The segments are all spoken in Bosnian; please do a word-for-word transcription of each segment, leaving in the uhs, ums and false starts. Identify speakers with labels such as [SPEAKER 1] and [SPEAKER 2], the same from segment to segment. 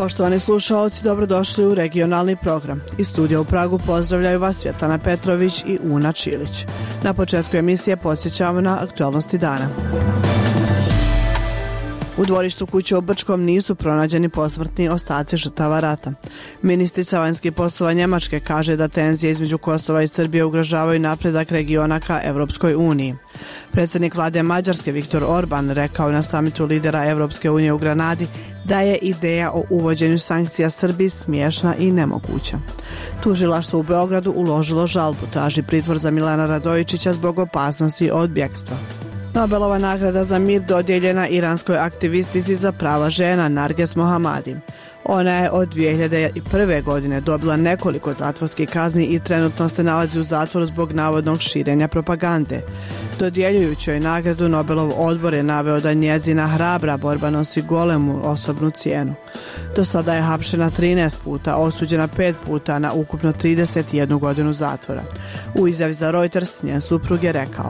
[SPEAKER 1] Poštovani slušaoci, dobrodošli u regionalni program. Iz studija u Pragu pozdravljaju vas Svjetlana Petrović i Una Čilić. Na početku emisije podsjećamo na aktualnosti dana. U dvorištu kuće u Brčkom nisu pronađeni posmrtni ostaci žrtava rata. Ministrica vanjskih poslova Njemačke kaže da tenzije između Kosova i Srbije ugrožavaju napredak regiona ka Evropskoj uniji. Predsjednik vlade Mađarske Viktor Orban rekao na samitu lidera Evropske unije u Granadi da je ideja o uvođenju sankcija Srbiji smiješna i nemoguća. Tužilaštvo u Beogradu uložilo žalbu, traži pritvor za Milana Radojičića zbog opasnosti od bjegstva. Nobelova nagrada za mir dodijeljena iranskoj aktivistici za prava žena Narges Mohammadi. Ona je od dvije hiljade prve. godine dobila nekoliko zatvorskih kazni i trenutno se nalazi u zatvoru zbog navodnog širenja propagande. Dodjeljujući joj nagradu, Nobelov odbor je naveo da njezina hrabra borba nosi golemu osobnu cijenu. Do sada je hapšena trinaest puta, osuđena pet puta na ukupno trideset jednu godinu zatvora. U izjavi za Reuters njen suprug je rekao: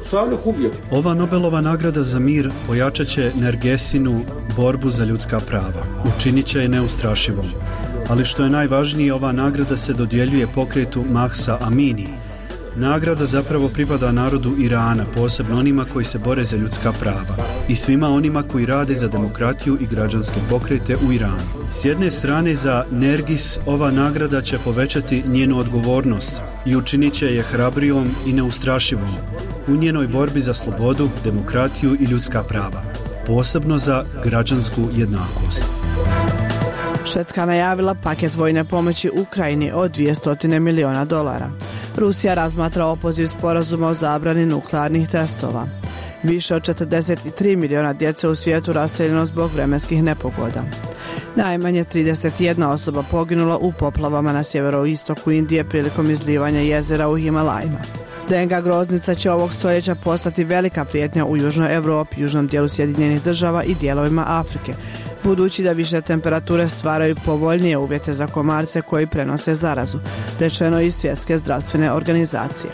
[SPEAKER 2] Ova Nobelova nagrada za mir pojačat će Nargesinu borbu za ljudska prava, učinit će je neustrašivom. Ali što je najvažnije, ova nagrada se dodjeljuje pokretu Mahsa Amini. Nagrada zapravo pripada narodu Irana, posebno onima koji se bore za ljudska prava i svima onima koji rade za demokratiju i građanske pokrete u Iranu. S jedne strane, za Nergis ova nagrada će povećati njenu odgovornost i učinit će je hrabrijom i neustrašivom u njenoj borbi za slobodu, demokratiju i ljudska prava, posebno za građansku jednakost.
[SPEAKER 1] Švedska najavila paket vojne pomoći Ukrajini od dvjesto miliona dolara. Rusija razmatra opoziv sporazuma o zabrani nuklearnih testova. Više od četrdeset tri miliona djece u svijetu raseljeno zbog vremenskih nepogoda. Najmanje trideset jedna osoba poginula u poplavama na sjeveroistoku Indije prilikom izlijevanja jezera u Himalajima. Denga groznica će ovog stoljeća postati velika prijetnja u južnoj Europi, južnom dijelu Sjedinjenih država i dijelovima Afrike, budući da više temperature stvaraju povoljnije uvjete za komarce koji prenose zarazu, rečeno iz Svjetske zdravstvene organizacije.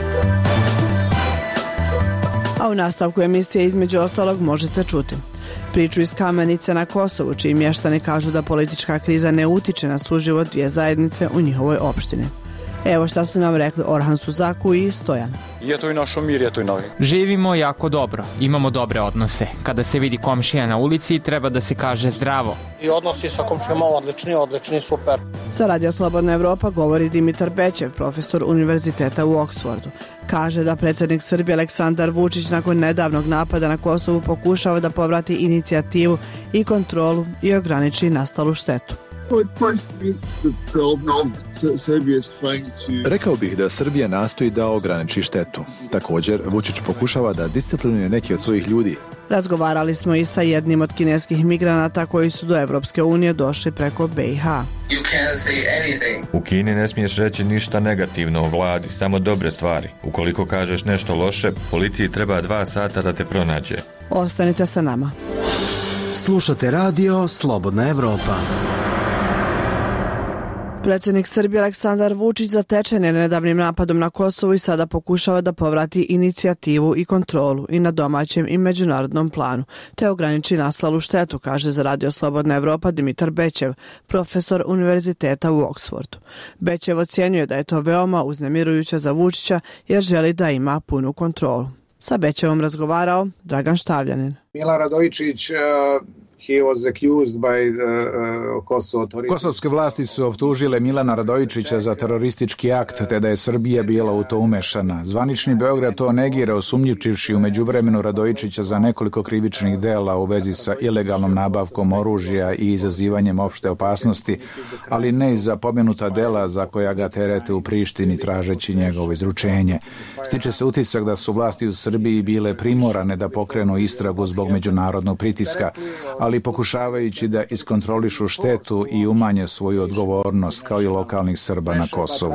[SPEAKER 1] A u nastavku emisije između ostalog možete čuti priču iz Kamenice na Kosovu, čiji mještani kažu da politička kriza ne utiče na suživot dvije zajednice u njihovoj opštini. Evo šta su nam rekli Orhan Suzaku i Stojan.
[SPEAKER 3] Je to i naš mir, je to i novi.
[SPEAKER 4] Živimo jako dobro, imamo dobre odnose. Kada se vidi komšija na ulici, treba da se kaže zdravo.
[SPEAKER 5] I odnosi sa komšijama odlični, odlični, super.
[SPEAKER 1] Za Radio Slobodna Evropa govori Dimitar Bećev, profesor univerziteta u Oksfordu. Kaže da predsjednik Srbije Aleksandar Vučić nakon nedavnog napada na Kosovu pokušava da povrati inicijativu i kontrolu i ograniči nastalu štetu.
[SPEAKER 6] Rekao bih da Srbija nastoji da ograniči štetu. Također, Vučić pokušava da disciplinuje neke od svojih ljudi.
[SPEAKER 1] Razgovarali smo i sa jednim od kineskih migranata koji su do Evropske unije došli preko B i H.
[SPEAKER 7] U Kini ne smiješ reći ništa negativno o vladi, samo dobre stvari. Ukoliko kažeš nešto loše, policiji treba dva sata da te pronađe.
[SPEAKER 1] Ostanite sa nama.
[SPEAKER 8] Slušate radio Slobodna Evropa.
[SPEAKER 1] Predsjednik Srbije Aleksandar Vučić zatečen je nedavnim napadom na Kosovu i sada pokušava da povrati inicijativu i kontrolu i na domaćem i međunarodnom planu, te ograniči nastalu štetu, kaže za Radio Slobodna Evropa Dimitar Bećev, profesor univerziteta u Oksfordu. Bećev ocjenjuje da je to veoma uznemirujuće za Vučića jer želi da ima punu kontrolu. Sa Bećevom razgovarao Dragan Štavljanin.
[SPEAKER 9] Milan Radojičić uh... He was accused by the, uh, Kosovo authorities. Kosovske vlasti su optužile Milana Radojičića za teroristički akt, te da je Srbija bila u to umešana. Zvanični Beograd to negira, osumnjivši u međuvremenu Radojičića za nekoliko krivičnih dela u vezi sa ilegalnom nabavkom oružja i izazivanjem opšte opasnosti, ali ne i za pomenuta dela za koja ga terete u Prištini tražeći njegovo izručenje. Stiče se utisak da su vlasti u Srbiji bile primorane da pokrenu istragu zbog međunarodnog pritiska, ali pokušavajući da iskontrolišu štetu i umanje svoju odgovornost kao i lokalnih Srba na Kosovu.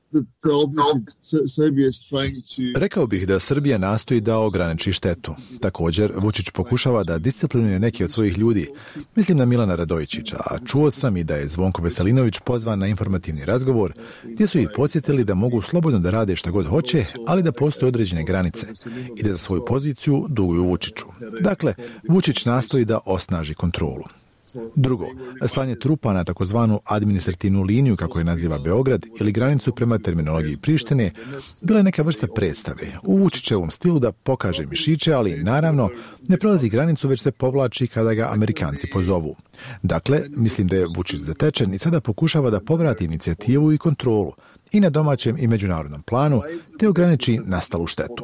[SPEAKER 6] Rekao bih da Srbija nastoji da ograniči štetu. Također, Vučić pokušava da disciplinuje neke od svojih ljudi. Mislim na Milana Radojičića, a čuo sam i da je Zvonko Veselinović pozvan na informativni razgovor, gdje su ih podsjetili da mogu slobodno da rade šta god hoće, ali da postoje određene granice i da za svoju poziciju duguju Vučiću. Dakle, Vučić nastoji da osnaži kontrolu. Drugo, slanje trupa na takozvanu administrativnu liniju, kako je naziva Beograd, ili granicu prema terminologiji Prištine, bila je neka vrsta predstave u Vučićevom stilu da pokaže mišiće, ali naravno ne prelazi granicu, već se povlači kada ga Amerikanci pozovu. Dakle, mislim da je Vučić zatečen i sada pokušava da povrati inicijativu i kontrolu i na domaćem i međunarodnom planu, te ograniči nastalu štetu.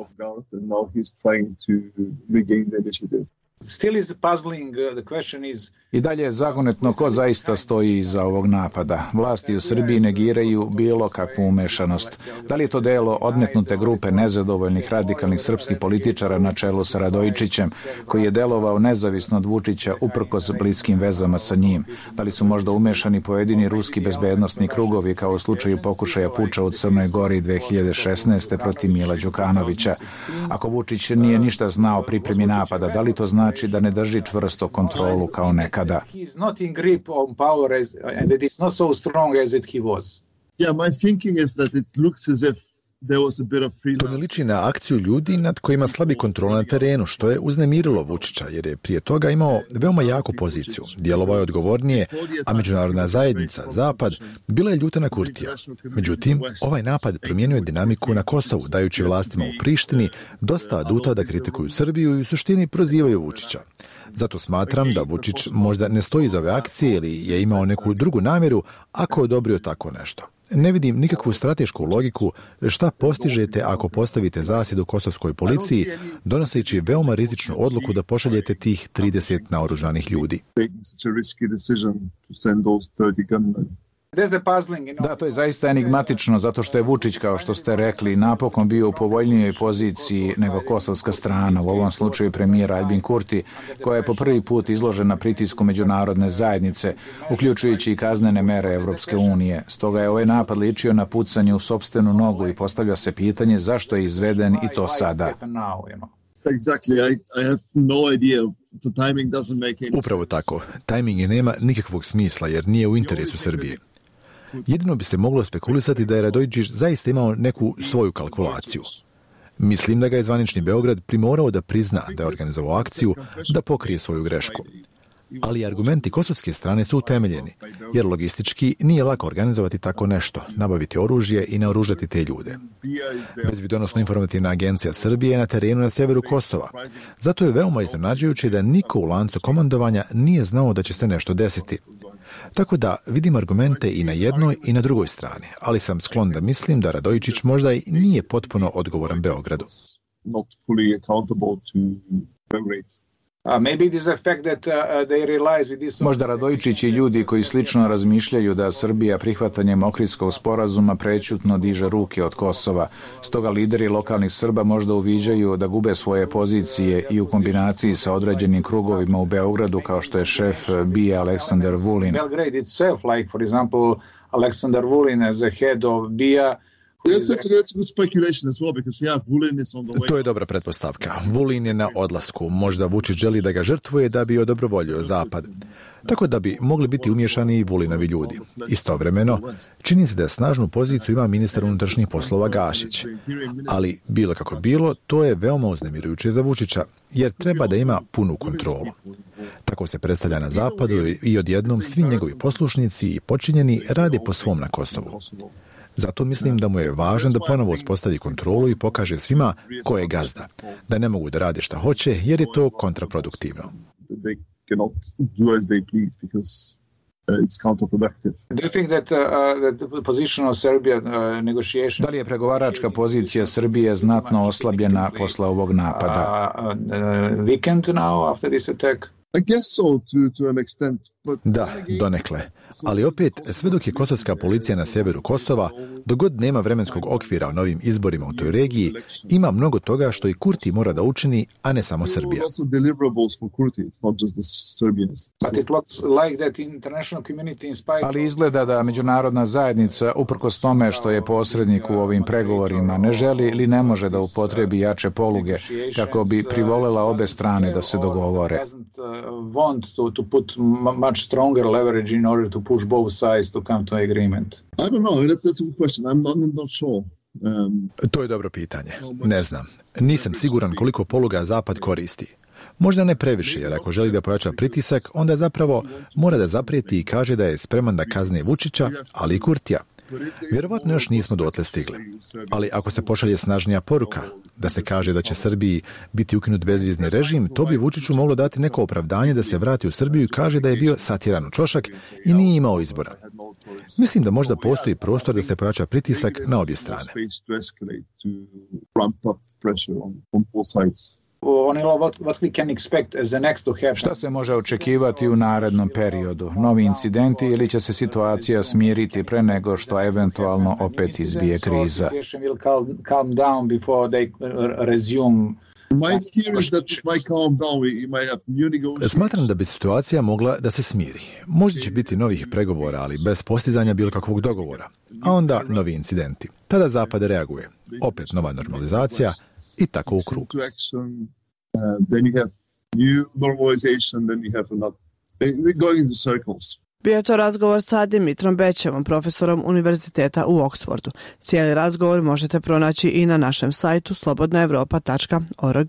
[SPEAKER 9] Still is puzzling, the question is... I dalje je zagonetno ko zaista stoji iza ovog napada. Vlasti u Srbiji negiraju bilo kakvu umešanost. Da li je to delo odmetnute grupe nezadovoljnih radikalnih srpskih političara na čelu sa Radojičićem, koji je delovao nezavisno od Vučića uprkos bliskim vezama sa njim? Da li su možda umešani pojedini ruski bezbednosni krugovi kao u slučaju pokušaja puča u Crnoj Gori dve hiljade šesnaeste. protiv Mila Đukanovića? Ako Vučić nije ništa znao o pripremi napada, da li to znači da ne drži čvrsto kontrolu kao nekada?
[SPEAKER 10] He's not in grip on power as, and it is not so strong as it he was.
[SPEAKER 11] Yeah, my thinking is that it looks as if there was a bit of freedom.
[SPEAKER 6] To ne liči na akciju ljudi nad kojima slabi kontrola na terenu, što je uznemirilo Vučića, jer je prije toga imao veoma jaku poziciju. Djelovao je odgovornije, a međunarodna zajednica, Zapad, bila je ljuta na Kurtija. Međutim, ovaj napad promijenio je dinamiku na Kosovu, dajući vlastima u Prištini dosta aduta da kritikuju Srbiju i u suštini prozivaju Vučića. Zato smatram da Vučić možda ne stoji iza ove akcije ili je imao neku drugu namjeru ako je odobrio tako nešto. Ne vidim nikakvu stratešku logiku šta postižete ako postavite zasjedu kosovskoj policiji, donoseći veoma rizičnu odluku da pošaljete tih trideset naoružanih ljudi.
[SPEAKER 9] Da, to je zaista enigmatično, zato što je Vučić, kao što ste rekli, napokon bio u povoljnijoj poziciji nego kosovska strana, u ovom slučaju premijer Aljbin Kurti, koja je po prvi put izložena pritisku međunarodne zajednice, uključujući i kaznene mere Evropske unije. Stoga je ovaj napad ličio na pucanje u sopstvenu nogu i postavlja se pitanje zašto je izveden i to sada.
[SPEAKER 11] Exactly. I, I have no idea. The timing doesn't make any sense.
[SPEAKER 6] Upravo tako. Tajming nema nikakvog smisla jer nije u interesu Srbije. Jedino bi se moglo spekulisati da je Radojičić zaista imao neku svoju kalkulaciju. Mislim da ga je zvanični Beograd primorao da prizna da je organizovao akciju, da pokrije svoju grešku. Ali argumenti kosovske strane su utemeljeni, jer logistički nije lako organizovati tako nešto, nabaviti oružje i naoružati te ljude. Bezbjednosno informativna agencija Srbije je na terenu na severu Kosova. Zato je veoma iznenađujuće da niko u lancu komandovanja nije znao da će se nešto desiti. Tako da vidim argumente i na jednoj i na drugoj strani, ali sam sklon da mislim da Radojičić možda i nije potpuno odgovoran Beogradu.
[SPEAKER 9] Možda Radojičić i ljudi koji slično razmišljaju da Srbija prihvatanjem Ohridskog sporazuma prećutno diže ruke od Kosova. Stoga lideri lokalnih Srba možda uviđaju da gube svoje pozicije i u kombinaciji sa određenim krugovima u Beogradu, kao što je šef B I A Aleksandar Vulin.
[SPEAKER 10] Belgrade itself, like for example Aleksandar Vulin as the head of B I A.
[SPEAKER 6] To je dobra pretpostavka. Vulin je na odlasku. Možda Vučić želi da ga žrtvuje da bi odobrovoljio Zapad. Tako da bi mogli biti umješani i Vulinovi ljudi. Istovremeno, čini se da snažnu poziciju ima ministar unutrašnjih poslova Gašić. Ali, bilo kako bilo, to je veoma uznemirujuće za Vučića, jer treba da ima punu kontrolu. Tako se predstavlja na Zapadu i odjednom svi njegovi poslušnici i počinjeni rade po svom na Kosovu. Zato mislim da mu je važno da ponovo uspostavi kontrolu i pokaže svima ko je gazda, da ne mogu da rade šta hoće jer je to kontraproduktivno.
[SPEAKER 9] Da li je pregovaračka pozicija Srbije znatno oslabljena posle ovog napada?
[SPEAKER 10] I guess so to, to an extent,
[SPEAKER 6] Da, donekle. Ali opet, sve dok je kosovska policija na sjeveru Kosova, dok god nema vremenskog okvira o novim izborima u toj regiji, ima mnogo toga što i Kurti mora da učini, a ne samo Srbija.
[SPEAKER 9] Ali izgleda da međunarodna zajednica, uprkos tome što je posrednik u ovim pregovorima, ne želi ili ne može da upotrebi jače poluge kako bi privolela obe strane da se dogovore.
[SPEAKER 6] To je dobro pitanje. Ne znam. Nisam siguran koliko poluga Zapad koristi. Možda ne previše, jer ako želi da pojača pritisak, onda zapravo mora da zaprijeti i kaže da je spreman da kazni Vučića, ali i Kurtija. Vjerovatno još nismo dotle stigli. Ali ako se pošalje snažnija poruka, da se kaže da će Srbiji biti ukinut bezvizni režim, to bi Vučiću moglo dati neko opravdanje da se vrati u Srbiju i kaže da je bio satjeran u ćošak i nije imao izbora. Mislim da možda postoji prostor da se pojača pritisak na obje strane.
[SPEAKER 9] Šta se može očekivati u narednom periodu? Novi incidenti ili će se situacija smiriti pre nego što eventualno opet izbije kriza?
[SPEAKER 6] Smatram da bi situacija mogla da se smiri. Možda će biti novih pregovora, ali bez postizanja bilo kakvog dogovora. A onda novi incidenti. Tada Zapad reaguje. Opet nova normalizacija i tako u krug.
[SPEAKER 1] Bio je to razgovor sa Dimitrom Bećevom, profesorom Univerziteta u Oxfordu. Cijeli razgovor možete pronaći i na našem sajtu slobodna evropa tačka org.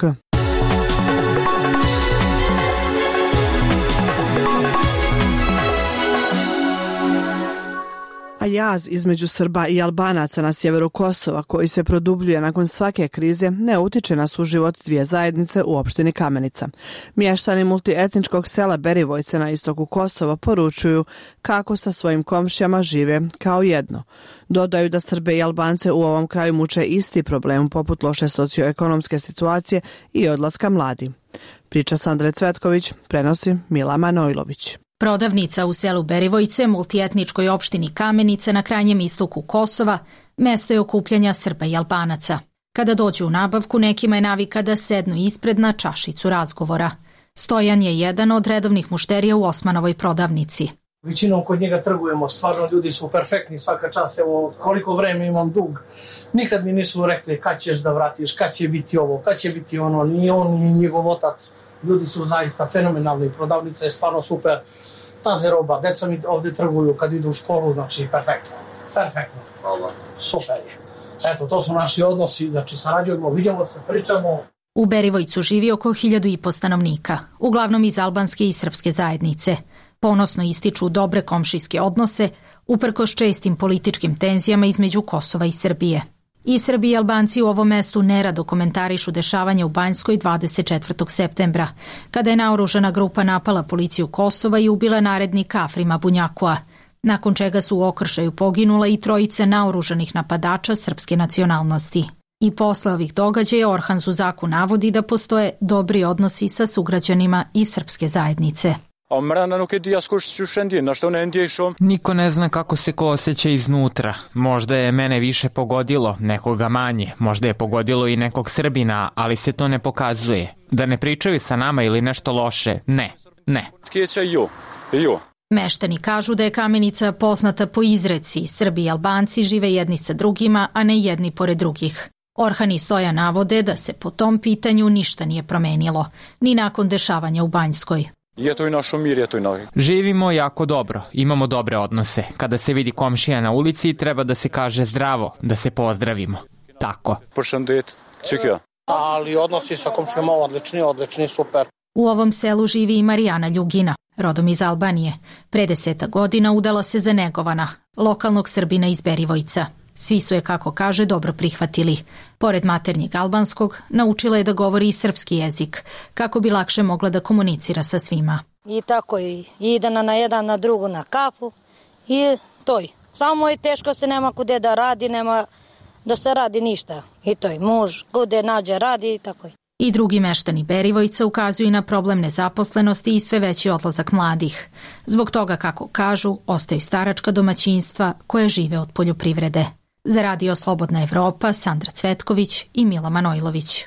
[SPEAKER 1] A jaz između Srba i Albanaca na sjeveru Kosova, koji se produbljuje nakon svake krize, ne utiče na suživot dvije zajednice u opštini Kamenica. Mještani multietničkog sela Berivojce na istoku Kosova poručuju kako sa svojim komšijama žive kao jedno. Dodaju da Srbe i Albance u ovom kraju muče isti problem poput loše socioekonomske situacije i odlaska mladi. Priča Sandre Cvetković, prenosi Mila Manojlović.
[SPEAKER 12] Prodavnica u selu Berivojce, multietničkoj opštini Kamenice na krajnjem istoku Kosova, mesto je okupljanja Srba i Albanaca. Kada dođu u nabavku, nekima je navika da sednu ispred na čašicu razgovora. Stojan je jedan od redovnih mušterija u Osmanovoj prodavnici.
[SPEAKER 13] Većinom kod njega trgujemo, stvarno ljudi su perfektni svaka čas, evo koliko vreme imam dug. Nikad mi nisu rekli kad ćeš da vratiš, kad će biti ovo, kad će biti ono, ni on ni njegov otac. Ljudi su zaista fenomenalni, prodavnica je stvarno super, taze roba, deca mi ovdje trguju kad idu u školu, znači perfektno, perfektno, super je. Eto, to su naši odnosi, znači sarađujemo, vidimo se, pričamo.
[SPEAKER 12] U Berivojcu živi oko hiljadu i po stanovnika, uglavnom iz albanske i srpske zajednice. Ponosno ističu dobre komšijske odnose, uprkos čestim političkim tenzijama između Kosova i Srbije. I Srbi i Albanci u ovom mestu nerado komentarišu dešavanja u Banjskoj dvadeset četvrtog septembra, kada je naoružana grupa napala policiju Kosova i ubila narednika Afrima Bunjakua, nakon čega su u okršaju poginula i trojice naoružanih napadača srpske nacionalnosti. I posle ovih događaja Orhan Zuzaku navodi da postoje dobri odnosi sa sugrađanima i srpske zajednice.
[SPEAKER 4] Niko ne zna kako se ko osjeća iznutra. Možda je mene više pogodilo, nekoga manje. Možda je pogodilo i nekog Srbina, ali se to ne pokazuje. Da ne pričaju sa nama ili nešto loše. Ne, ne.
[SPEAKER 12] Meštani kažu da je Kamenica poznata po izreci. Srbi i Albanci žive jedni sa drugima, a ne jedni pored drugih. Orhan i Stoja navode da se po tom pitanju ništa nije promenilo, ni nakon dešavanja u Banjskoj.
[SPEAKER 4] Živimo jako dobro, imamo dobre odnose. Kada se vidi komšija na ulici, treba da se kaže zdravo, da se pozdravimo. Tako.
[SPEAKER 5] Ali odnosi sa komšijama odlični, odlični, super.
[SPEAKER 12] U ovom selu živi i Marijana Ljugina, rodom iz Albanije. Pre deseta godina udala se za Negovana, lokalnog Srbina iz Berivojca. Svi su je, kako kaže, dobro prihvatili. Pored maternjeg albanskog, naučila je da govori i srpski jezik, kako bi lakše mogla da komunicira sa svima.
[SPEAKER 14] I tako i ide na jedan, na drugu, na kafu i to je. Samo je teško, se nema kude da radi, nema da se radi ništa. I to je muž, kude nađe radi i tako je.
[SPEAKER 12] I drugi meštani Berivojca ukazuju na problem nezaposlenosti i sve veći odlazak mladih. Zbog toga, kako kažu, ostaju staračka domaćinstva koje žive od poljoprivrede. Za Radio Slobodna Evropa, Sandra Cvetković i Mila Manojlović.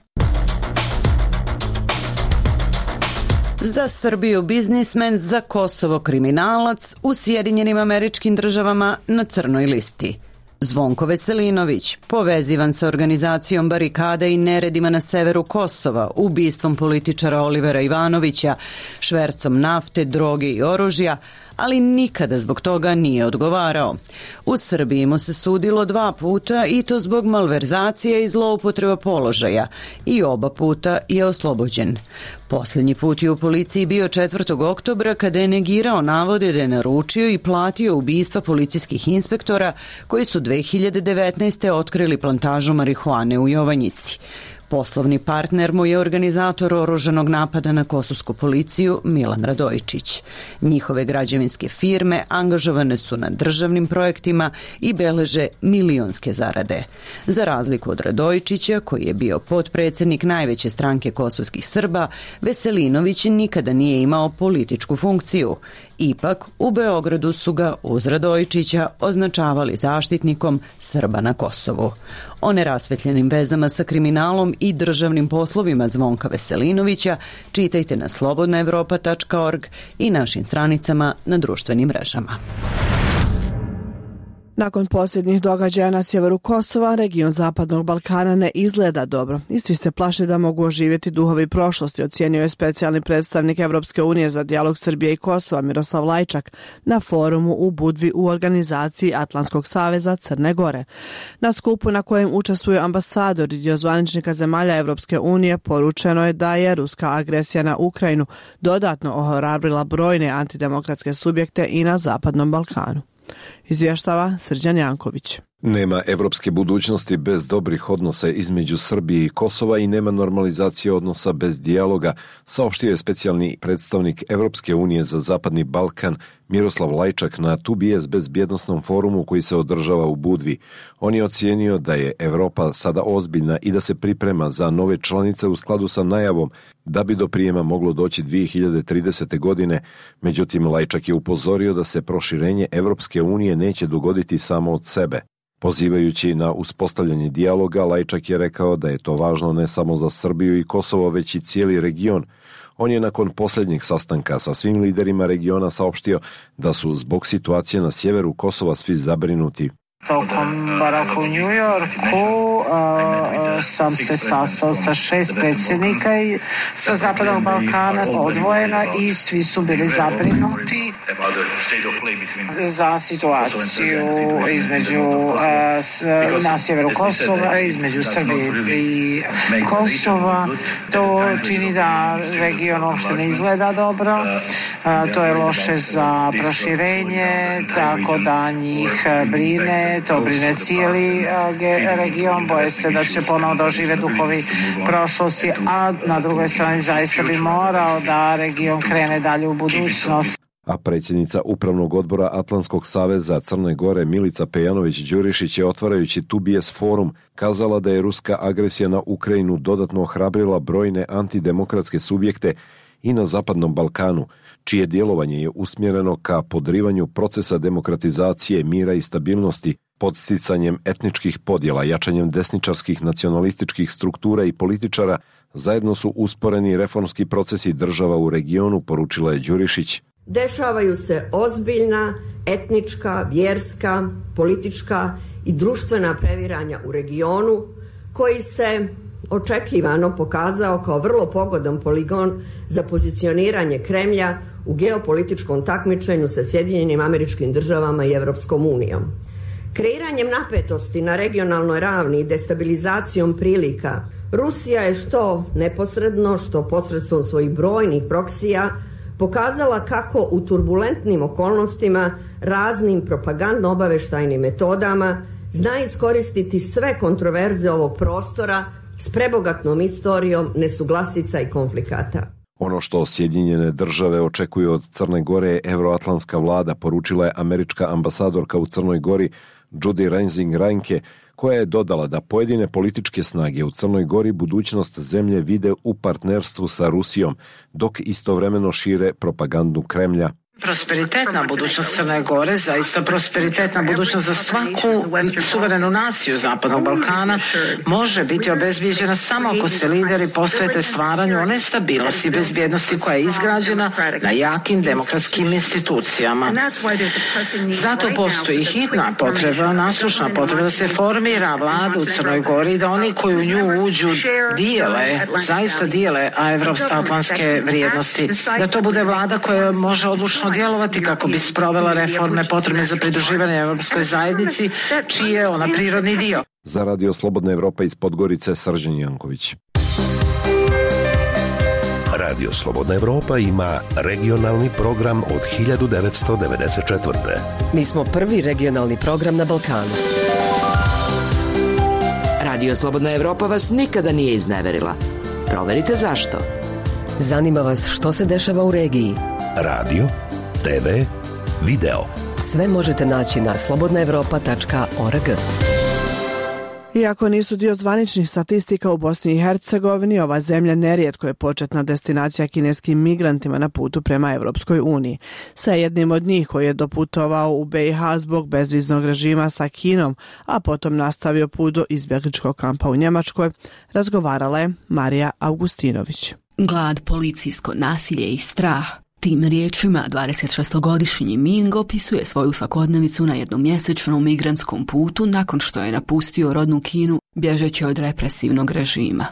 [SPEAKER 15] Za Srbiju biznismen, za Kosovo kriminalac, u Sjedinjenim Američkim Državama na crnoj listi. Zvonko Veselinović, povezivan sa organizacijom barikada i neredima na severu Kosova, ubistvom političara Olivera Ivanovića, švercom nafte, droge i oružja, ali nikada zbog toga nije odgovarao. U Srbiji mu se sudilo dva puta i to zbog malverzacije i zloupotreba položaja i oba puta je oslobođen. Posljednji put je u policiji bio četvrtog oktobra kada je negirao navode da je naručio i platio ubistva policijskih inspektora koji su dve hiljade devetnaeste. otkrili plantažu marihuane u Jovanjici. Poslovni partner mu je organizator oružanog napada na kosovsku policiju Milan Radojičić. Njihove građevinske firme angažovane su na državnim projektima i beleže milionske zarade. Za razliku od Radojičića, koji je bio potpredsjednik najveće stranke kosovskih Srba, Veselinović nikada nije imao političku funkciju. Ipak, u Beogradu su ga uz Radojičića označavali zaštitnikom Srba na Kosovu. O nerasvetljenim vezama sa kriminalom i državnim poslovima Zvonka Veselinovića čitajte na slobodna evropa tačka org i našim stranicama na društvenim mrežama.
[SPEAKER 1] Nakon posljednjih događaja na sjeveru Kosova, region Zapadnog Balkana ne izgleda dobro i svi se plaše da mogu oživjeti duhovi prošlosti, ocijenio je specijalni predstavnik Evropske unije za dijalog Srbije i Kosova Miroslav Lajčak na forumu u Budvi u organizaciji Atlantskog saveza Crne Gore. Na skupu na kojem učestvuju ambasadori i dio zvaničnika zemalja Evropske unije poručeno je da je ruska agresija na Ukrajinu dodatno ohrabrila brojne antidemokratske subjekte i na Zapadnom Balkanu. Izvještava Srđan Janković.
[SPEAKER 16] Nema evropske budućnosti bez dobrih odnosa između Srbije i Kosova i nema normalizacije odnosa bez dijaloga, saopštio je specijalni predstavnik Evropske unije za Zapadni Balkan Miroslav Lajčak na two B S bezbjednosnom forumu koji se održava u Budvi. On je ocijenio da je Evropa sada ozbiljna i da se priprema za nove članice u skladu sa najavom da bi do prijema moglo doći dvije hiljade tridesete. godine. Međutim, Lajčak je upozorio da se proširenje Evropske unije neće dogoditi samo od sebe. Pozivajući na uspostavljanje dijaloga, Lajčak je rekao da je to važno ne samo za Srbiju i Kosovo, već i cijeli region. On je nakon posljednjeg sastanka sa svim liderima regiona saopštio da su zbog situacije na sjeveru Kosova svi zabrinuti.
[SPEAKER 17] Tokom boravka u New Yorku uh, sam se sastao sa šest predsjednika sa Zapadnog Balkana odvojeno i svi su bili zabrinuti za situaciju između uh, na sjeveru Kosova, između Srbije i Kosova. To čini da region uopšte ne izgleda dobro. Uh, to je loše za proširenje, tako da njih brine. To brine cijeli region, boje se da će ponovo dožive duhovi prošlosti, a na drugoj strani zaista bi morao da region krene dalje u budućnost.
[SPEAKER 16] A predsjednica Upravnog odbora Atlantskog saveza Crne Gore Milica Pejanović-Đurišić je otvarajući two B S forum kazala da je ruska agresija na Ukrajinu dodatno ohrabrila brojne antidemokratske subjekte i na Zapadnom Balkanu, čije djelovanje je usmjereno ka podrivanju procesa demokratizacije, mira i stabilnosti, podsticanjem etničkih podjela, jačanjem desničarskih nacionalističkih struktura i političara, zajedno su usporeni reformski procesi država u regionu, poručila je Đurišić.
[SPEAKER 18] Dešavaju se ozbiljna etnička, vjerska, politička i društvena previranja u regionu, koji se očekivano pokazao kao vrlo pogodan poligon za pozicioniranje Kremlja u geopolitičkom takmičenju sa Sjedinjenim Američkim Državama i Evropskom unijom. Kreiranjem napetosti na regionalnoj ravni i destabilizacijom prilika, Rusija je što neposredno, što posredstvom svojih brojnih proksija pokazala kako u turbulentnim okolnostima raznim propagandno-obaveštajnim metodama zna iskoristiti sve kontroverze ovog prostora s prebogatnom istorijom nesuglasica i konflikata.
[SPEAKER 16] Ono što Sjedinjene države očekuju od Crne Gore je evroatlantska vlada, poručila je američka ambasadorka u Crnoj Gori Judy Rensing Reinke, koja je dodala da pojedine političke snage u Crnoj Gori budućnost zemlje vide u partnerstvu sa Rusijom, dok istovremeno šire propagandu Kremlja.
[SPEAKER 17] Prosperitetna budućnost Crne Gore, zaista prosperitetna budućnost za svaku suverenu naciju Zapadnog Balkana može biti obezbijeđena samo ako se lideri posvete stvaranju one stabilnosti i bezbjednosti koja je izgrađena na jakim demokratskim institucijama. Zato postoji hitna potreba, naslušna potreba da se formira vlada u Crnoj Gori i da oni koji u nju uđu dijele, zaista dijele evropsko-atlantske vrijednosti. Da to bude vlada koja može odlučno djelovati kako bi sprovela reforme potrebne za pridruživanje Evropskoj zajednici, čiji je ona prirodni dio.
[SPEAKER 16] Za Radio Slobodna Evropa iz Podgorice, Srđan Janković.
[SPEAKER 19] Radio Slobodna Evropa ima regionalni program od hiljadu devetsto devedeset četvrte.
[SPEAKER 20] Mi smo prvi regionalni program na Balkanu. Radio Slobodna Evropa vas nikada nije izneverila. Proverite zašto. Zanima vas što se dešava u regiji.
[SPEAKER 19] Radio, te ve, video.
[SPEAKER 20] Sve možete naći na slobodna evropa tačka org.
[SPEAKER 1] Iako nisu dio zvaničnih statistika u Bosni i Hercegovini, ova zemlja nerijetko je početna destinacija kineskim migrantima na putu prema Evropskoj uniji. Sa jednim od njih koji je doputovao u be i ha zbog bezviznog režima sa Kinom, a potom nastavio put do izbjegličkog kampa u Njemačkoj, razgovarala je Marija Augustinović.
[SPEAKER 21] Glad, policijsko nasilje i strah. Tim riječima dvadesetšestogodišnji Ming opisuje svoju svakodnevicu na jednomjesečnom migrantskom putu nakon što je napustio rodnu Kinu bježeći od represivnog režima.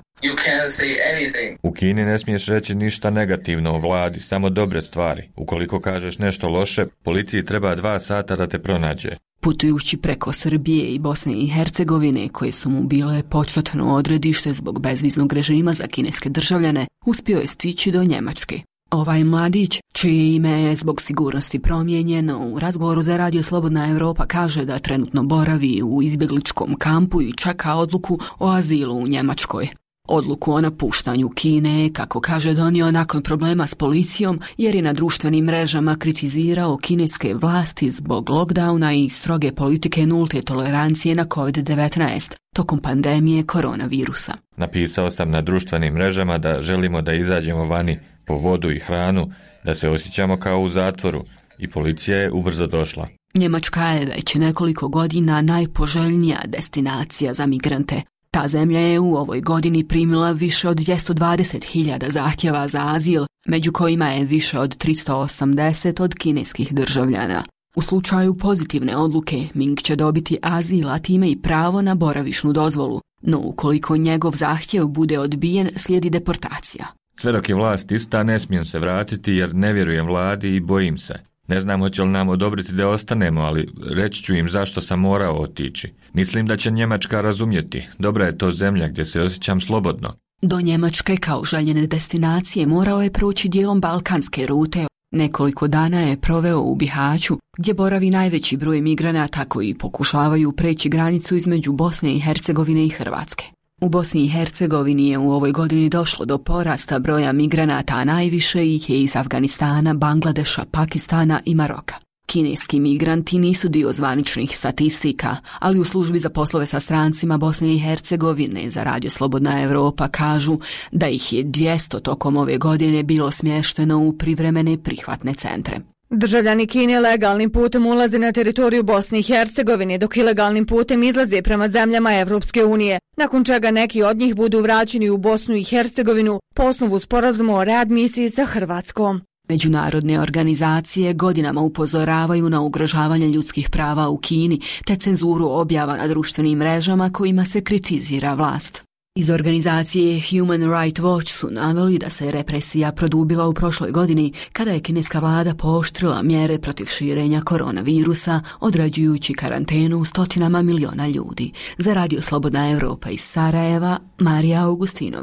[SPEAKER 7] U Kini ne smiješ reći ništa negativno o vladi, samo dobre stvari. Ukoliko kažeš nešto loše, policiji treba dva sata da te pronađe.
[SPEAKER 21] Putujući preko Srbije i Bosne i Hercegovine, koje su mu bile početno odredište zbog bezviznog režima za kineske državljane, uspio je stići do Njemačke. Ovaj mladić, čije ime je zbog sigurnosti promijenjeno, u razgovoru za Radio Slobodna Evropa kaže da trenutno boravi u izbjegličkom kampu i čeka odluku o azilu u Njemačkoj. Odluku o napuštanju Kine je, kako kaže, donio nakon problema s policijom jer je na društvenim mrežama kritizirao kineske vlasti zbog lockdowna i stroge politike nulte tolerancije na kovid devetnaest tokom pandemije koronavirusa.
[SPEAKER 7] Napisao sam na društvenim mrežama da želimo da izađemo vani po vodu i hranu, da se osjećamo kao u zatvoru i policija je ubrzo došla.
[SPEAKER 21] Njemačka je već nekoliko godina najpoželjnija destinacija za migrante. Ta zemlja je u ovoj godini primila više od dvjesto dvadeset hiljada zahtjeva za azil, među kojima je više od tristo osamdeset od kineskih državljana. U slučaju pozitivne odluke, Ming će dobiti azil, a time i pravo na boravišnu dozvolu, no ukoliko njegov zahtjev bude odbijen, slijedi deportacija.
[SPEAKER 7] Sve dok je vlast ista, ne smijem se vratiti jer ne vjerujem vladi i bojim se. Ne znam hoće li nam odobriti da ostanemo, ali reći ću im zašto sam morao otići. Mislim da će Njemačka razumjeti. Dobra je to zemlja gdje se osjećam slobodno.
[SPEAKER 21] Do Njemačke kao željene destinacije morao je proći dijelom balkanske rute. Nekoliko dana je proveo u Bihaću, gdje boravi najveći broj migranata koji pokušavaju preći granicu između Bosne i Hercegovine i Hrvatske. U Bosni i Hercegovini je u ovoj godini došlo do porasta broja migranata, a najviše ih je iz Afganistana, Bangladeša, Pakistana i Maroka. Kineski migranti nisu dio zvaničnih statistika, ali u službi za poslove sa strancima Bosne i Hercegovine za Radio Slobodna Evropa kažu da ih je dvjesto tokom ove godine bilo smješteno u privremene prihvatne centre.
[SPEAKER 22] Državljani Kine legalnim putem ulaze na teritoriju Bosne i Hercegovine, dok ilegalnim putem izlaze prema zemljama Evropske unije, nakon čega neki od njih budu vraćeni u Bosnu i Hercegovinu po osnovu sporazuma o readmisiji sa Hrvatskom.
[SPEAKER 21] Međunarodne organizacije godinama upozoravaju na ugrožavanje ljudskih prava u Kini te cenzuru objava na društvenim mrežama kojima se kritizira vlast. Iz organizacije Human Rights Watch su naveli da se represija produbila u prošloj godini kada je kineska vlada pooštrila mjere protiv širenja koronavirusa, određujući karantenu stotinama miliona ljudi. Za Radio Slobodna Evropa iz Sarajeva, Marija Augustinović.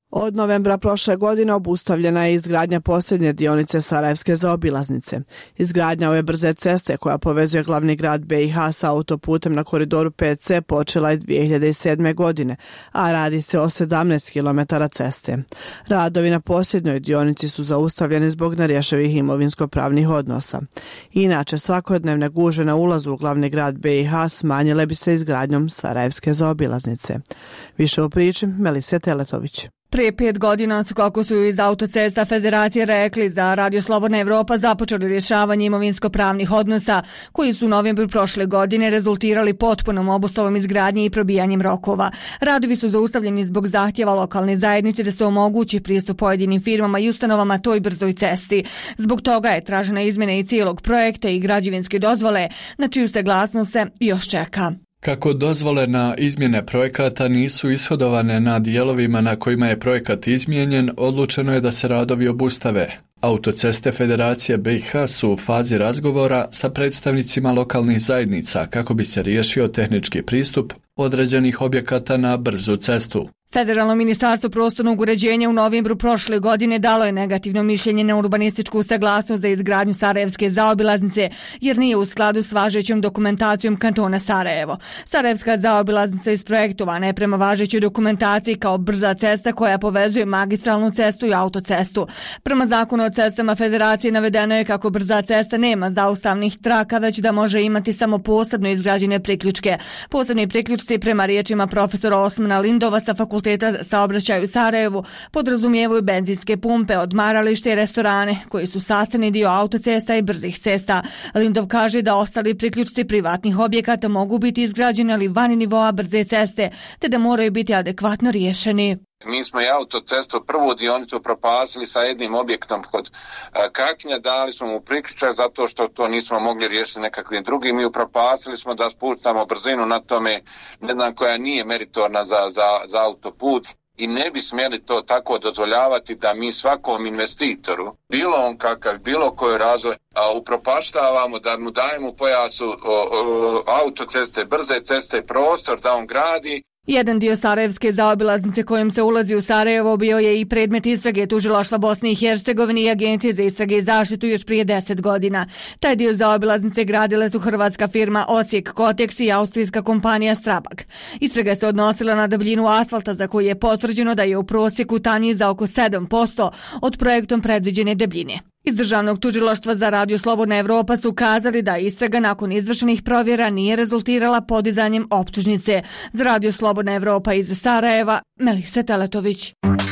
[SPEAKER 1] Od novembra prošle godine obustavljena je izgradnja posljednje dionice Sarajevske zaobilaznice. Izgradnja ove brze ceste koja povezuje glavni grad B i H sa autoputem na koridoru pet C počela je dvije hiljade sedme. godine, a radi se o sedamnaest kilometara ceste. Radovi na posljednjoj dionici su zaustavljeni zbog nerješivih imovinsko-pravnih odnosa. Inače, svakodnevne gužve na ulazu u glavni grad B i H smanjile bi se izgradnjom Sarajevske zaobilaznice. Više u priči Melise Teletović.
[SPEAKER 22] Prije pet godina su, kako su iz Autocesta Federacije rekli, za Radio Slobodna Evropa započeli rješavanje imovinsko-pravnih odnosa koji su u novembru prošle godine rezultirali potpunom obustavom izgradnje i probijanjem rokova. Radovi su zaustavljeni zbog zahtjeva lokalne zajednice da se omogući pristup pojedinim firmama i ustanovama toj brzoj cesti. Zbog toga je tražena izmjena i cijelog projekta i građevinske dozvole, na čiju saglasnost se još čeka.
[SPEAKER 2] Kako dozvole na izmjene projekata nisu ishodovane na dijelovima na kojima je projekat izmijenjen, odlučeno je da se radovi obustave. Autoceste Federacije B i H su u fazi razgovora sa predstavnicima lokalnih zajednica kako bi se riješio tehnički pristup određenih objekata na brzu cestu.
[SPEAKER 22] Federalno ministarstvo prostornog uređenja u novembru prošle godine dalo je negativno mišljenje na urbanističku saglasnost za izgradnju Sarajevske zaobilaznice jer nije u skladu s važećom dokumentacijom kantona Sarajevo. Sarajevska zaobilaznica isprojektovana je prema važećoj dokumentaciji kao brza cesta koja povezuje magistralnu cestu i autocestu. Prema zakonu o cestama Federacije navedeno je kako brza cesta nema zaustavnih traka, već da može imati samo posebno izgrađene priključke. Posebni priključci, prema riječima profesora Osmana Lindova sa fakulteta Fakulteta saobraćaja u Sarajevu, podrazumijevaju benzinske pumpe, odmaralište i restorane koji su sastavni dio autocesta i brzih cesta. Lindov kaže da ostali priključci privatnih objekata mogu biti izgrađeni ali van nivoa brze ceste, te da moraju biti adekvatno riješeni.
[SPEAKER 3] Mi smo i autocestu prvu dionicu propasili sa jednim objektom kod Kaknja, dali smo mu priključak zato što to nismo mogli riješiti nekakvim drugim i upropasili smo da spuštamo brzinu na tome, ne znam, koja nije meritorna za, za, za autoput. I ne bi smjeli to tako dozvoljavati da mi svakom investitoru, bilo on kakav, bilo koji razvoj, upropaštavamo, da mu dajemo u pojasu o, o, autoceste, brze ceste, prostor da on gradi.
[SPEAKER 22] Jedan dio Sarajevske zaobilaznice kojim se ulazi u Sarajevo bio je i predmet istrage tužilaštva Bosne i Hercegovine i Agencije za istrage i zaštitu još prije deset godina. Taj dio zaobilaznice gradile su hrvatska firma Osijek Koteks i austrijska kompanija Strabag. Istraga se odnosila na debljinu asfalta za koju je potvrđeno da je u prosjeku tanji za oko sedam posto od projektom predviđene debljine. Iz Državnog tužilaštva za Radio Slobodna Evropa su kazali da istraga nakon izvršenih provjera nije rezultirala podizanjem optužnice. Za Radio Slobodna Evropa iz Sarajeva, Melisa Teletović.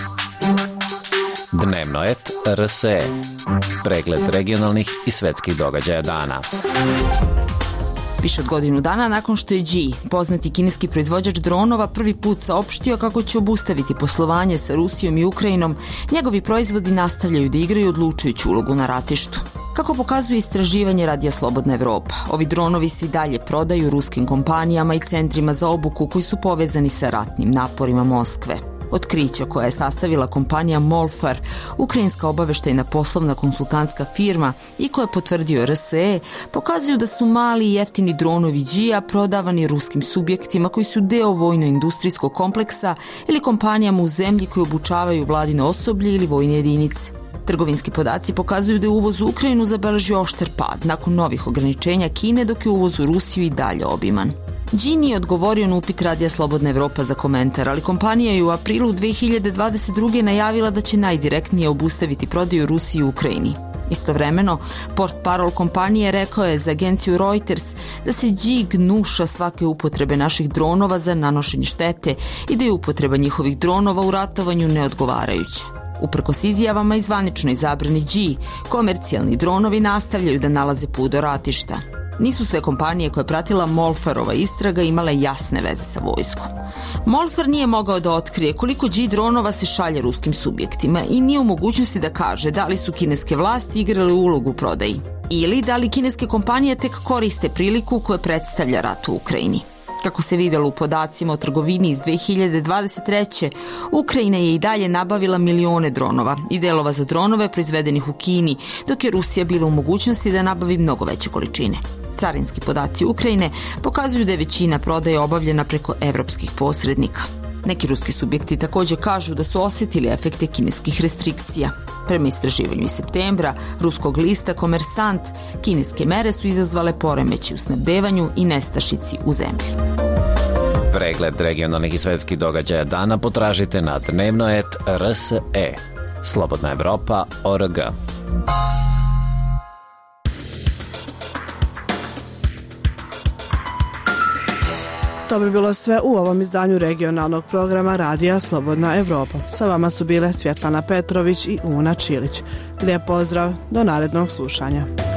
[SPEAKER 23] Dnevno et R S E. Pregled regionalnih i svetskih događaja dana.
[SPEAKER 24] Više od godinu dana nakon što je G, poznati kineski proizvođač dronova, prvi put saopštio kako će obustaviti poslovanje sa Rusijom i Ukrajinom, njegovi proizvodi nastavljaju da igraju odlučujuću ulogu na ratištu. Kako pokazuje istraživanje Radija Slobodna Evropa, ovi dronovi se i dalje prodaju ruskim kompanijama i centrima za obuku koji su povezani sa ratnim naporima Moskve. Otkrića koja je sastavila kompanija Molfar, ukrajinska obaveštajna poslovna konsultantska firma, i koja je potvrdio R S E, pokazuju da su mali i jeftini dronovi G-a prodavani ruskim subjektima koji su deo vojno-industrijskog kompleksa ili kompanijama u zemlji koji obučavaju vladino osoblje ili vojne jedinice. Trgovinski podaci pokazuju da je uvoz u Ukrajinu zabeležio oštar pad nakon novih ograničenja Kine, dok je uvoz u Rusiju i dalje obiman. G nije odgovorio na upit Radija Slobodna Evropa za komentar, ali kompanija je u aprilu dve hiljade dvadeset druge najavila da će najdirektnije obustaviti prodaju Rusiji u Ukrajini. Istovremeno, portparol kompanije rekao je za agenciju Reuters da se G gnuša svake upotrebe naših dronova za nanošenje štete i da je upotreba njihovih dronova u ratovanju neodgovarajuća. Uprkos izjavama i zvaničnoj zabrani G, komercijalni dronovi nastavljaju da nalaze put do ratišta. Nisu sve kompanije koje je pratila Molfarova istraga imale jasne veze sa vojskom. Molfar nije mogao da otkrije koliko G dronova se šalje ruskim subjektima i nije u mogućnosti da kaže da li su kineske vlasti igrale ulogu u prodaji ili da li kineske kompanije tek koriste priliku koja predstavlja rat u Ukrajini. Kako se vidjelo u podacima o trgovini iz dve hiljade dvadeset treće. Ukrajina je i dalje nabavila milione dronova i delova za dronove proizvedenih u Kini, dok je Rusija bila u mogućnosti da nabavi mnogo veće količine. Carinski podaci Ukrajine pokazuju da je većina prodaje obavljena preko evropskih posrednika. Neki ruski subjekti također kažu da su osjetili efekte kineskih restrikcija. Prema istraživanju iz septembra ruskog lista Komersant, kineske mere su izazvale poremeći u snabdevanju i nestašici u zemlji.
[SPEAKER 23] Pregled regionalnih i svetskih događaja dana potražite na dnevno et er es e. Slobodna Evropa точка орг.
[SPEAKER 1] To bi bilo sve u ovom izdanju regionalnog programa Radija Slobodna Evropa. Sa vama su bile Svjetlana Petrović i Una Čilić. Lijep pozdrav, do narednog slušanja.